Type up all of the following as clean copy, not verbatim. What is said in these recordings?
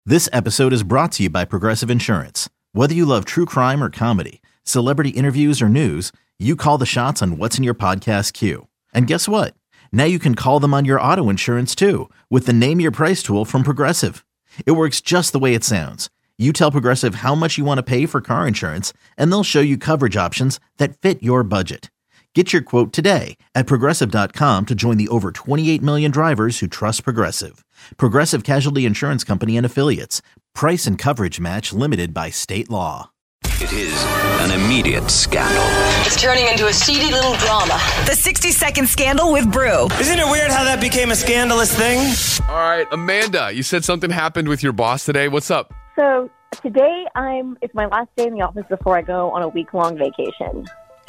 This episode is brought to you by Progressive Insurance. Whether you love true crime or comedy, celebrity interviews or news, you call the shots on what's in your podcast queue. And guess what? Now you can call them on your auto insurance too with the Name Your Price tool from Progressive. It works just the way it sounds. You tell Progressive how much you want to pay for car insurance, and they'll show you coverage options that fit your budget. Get your quote today at Progressive.com to join the over 28 million drivers who trust Progressive. Progressive Casualty Insurance Company and Affiliates. Price and coverage match limited by state law. It is an immediate scandal. It's turning into a seedy little drama. The 60-second scandal with Brew. Isn't it weird how that became a scandalous thing? All right, Amanda, you said something happened with your boss today. What's up? So today it's my last day in the office before I go on a week-long vacation.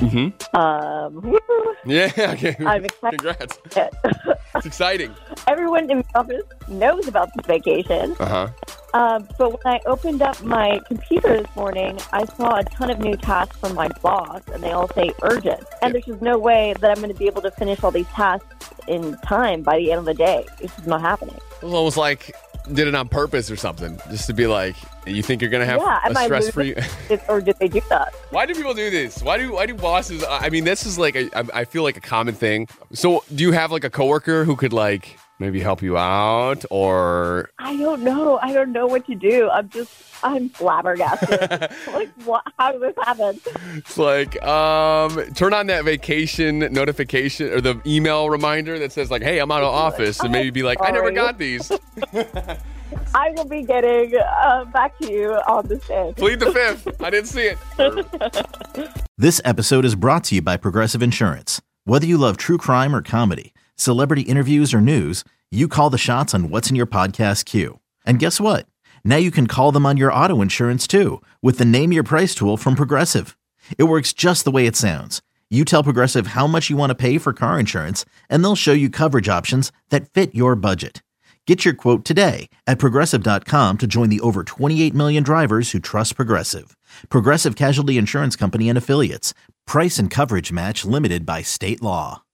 Yeah, okay. I'm excited. Congrats. It's exciting. Everyone in the office knows about this vacation. But when I opened up my computer this morning, I saw a ton of new tasks from my boss, and they all say urgent. And there's just no way that I'm going to be able to finish all these tasks in time by the end of the day. It's just not happening. It was almost like did it on purpose or something, just to be like, you think you're going to have a stress-free... Or did they do that? Why do people do this? Why do bosses... I mean, this is like, I feel like a common thing. So do you have like a coworker who could like maybe help you out, or... I don't know. I don't know what to do. I'm flabbergasted. Like, what? How did this happen? It's like, turn on that vacation notification or the email reminder that says like, hey, I'm out of office, and maybe be like, I never got these. I will be getting back to you on this day. Plead the fifth. I didn't see it. This episode is brought to you by Progressive Insurance. Whether you love true crime or comedy, celebrity interviews or news, you call the shots on what's in your podcast queue. And guess what? Now you can call them on your auto insurance too with the Name Your Price tool from Progressive. It works just the way it sounds. You tell Progressive how much you want to pay for car insurance, and they'll show you coverage options that fit your budget. Get your quote today at Progressive.com to join the over 28 million drivers who trust Progressive. Progressive Casualty Insurance Company and Affiliates. Price and coverage match limited by state law.